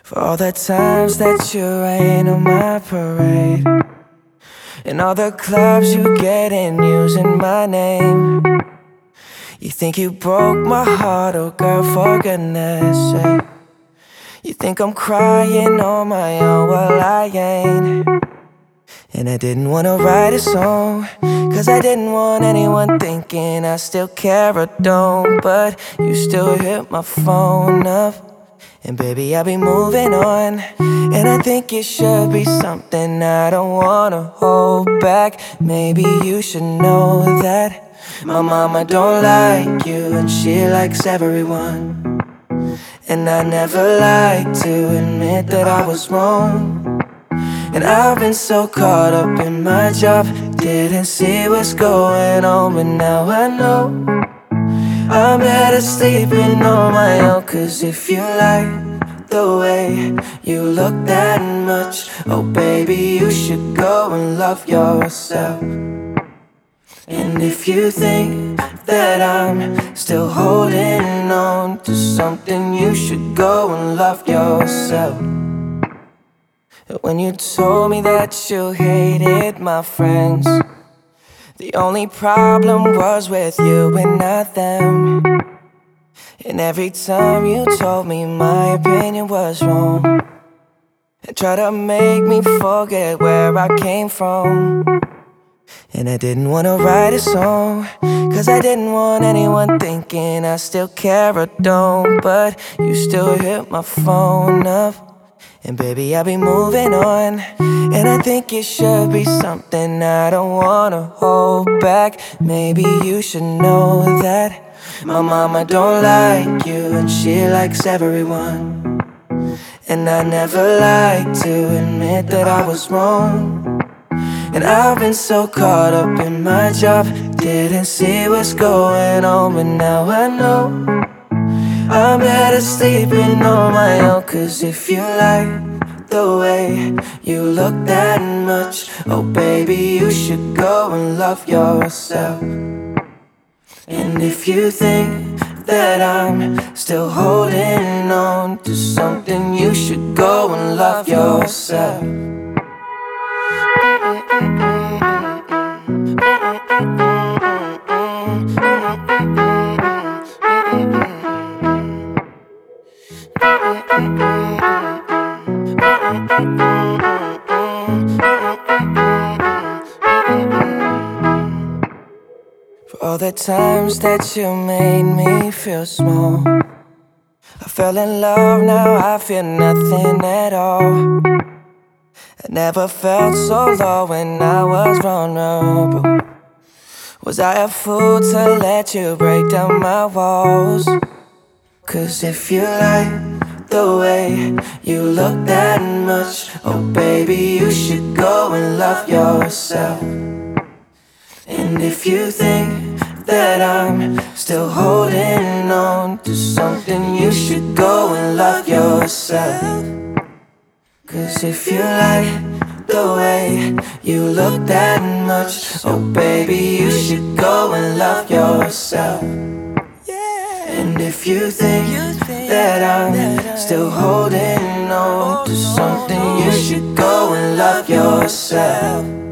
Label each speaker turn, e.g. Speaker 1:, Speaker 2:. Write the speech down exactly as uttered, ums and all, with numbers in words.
Speaker 1: For all the times that you rain on my parade, and all the clubs you get in using my name. You think you broke my heart, oh girl, for goodness sake. You think I'm crying on my own, well I ain't. And I didn't wanna write a song, cause I didn't want anyone thinking I still care or don't. But you still hit my phone up, and baby, I'll be moving on. And I think it should be something I don't wanna hold back. Maybe you should know that my mama don't like you, and she likes everyone. And I never like to admit that I was wrong. And I've been so caught up in my job, didn't see what's going on. But now I know I'm better sleeping on my own. Cause if you like the way you look that much, oh baby, you should go and love yourself. And if you think that I'm still holding on to something, you should go and love yourself. When you told me that you hated my friends, the only problem was with you and not them. And every time you told me my opinion was wrong, and tried to make me forget where I came from. And I didn't wanna write a song, cause I didn't want anyone thinking I still care or don't. But you still hit my phone up, and baby, I'll be moving on. And I think it should be something I don't wanna hold back. Maybe you should know that my mama don't like you, and she likes everyone. And I never like to admit that I was wrong. And I've been so caught up in my job, didn't see what's going on. But now I know I'm better sleeping on my own. Cause if you like the way you look that much, oh baby, you should go and love yourself. And if you think that I'm still holding on to something, you should go and love yourself. For all the times that you made me feel small, I fell in love, now I feel nothing at all. I never felt so low when I was vulnerable. Was I a fool to let you break down my walls? Cause if you like the way you look that much, oh baby, you should go and love yourself. And if you think that I'm still holding on to something, you should go and love yourself. Cause if you like the way you look that much, oh baby, you should go and love yourself. And if you think that I'm still holding on to something, you should go and love yourself.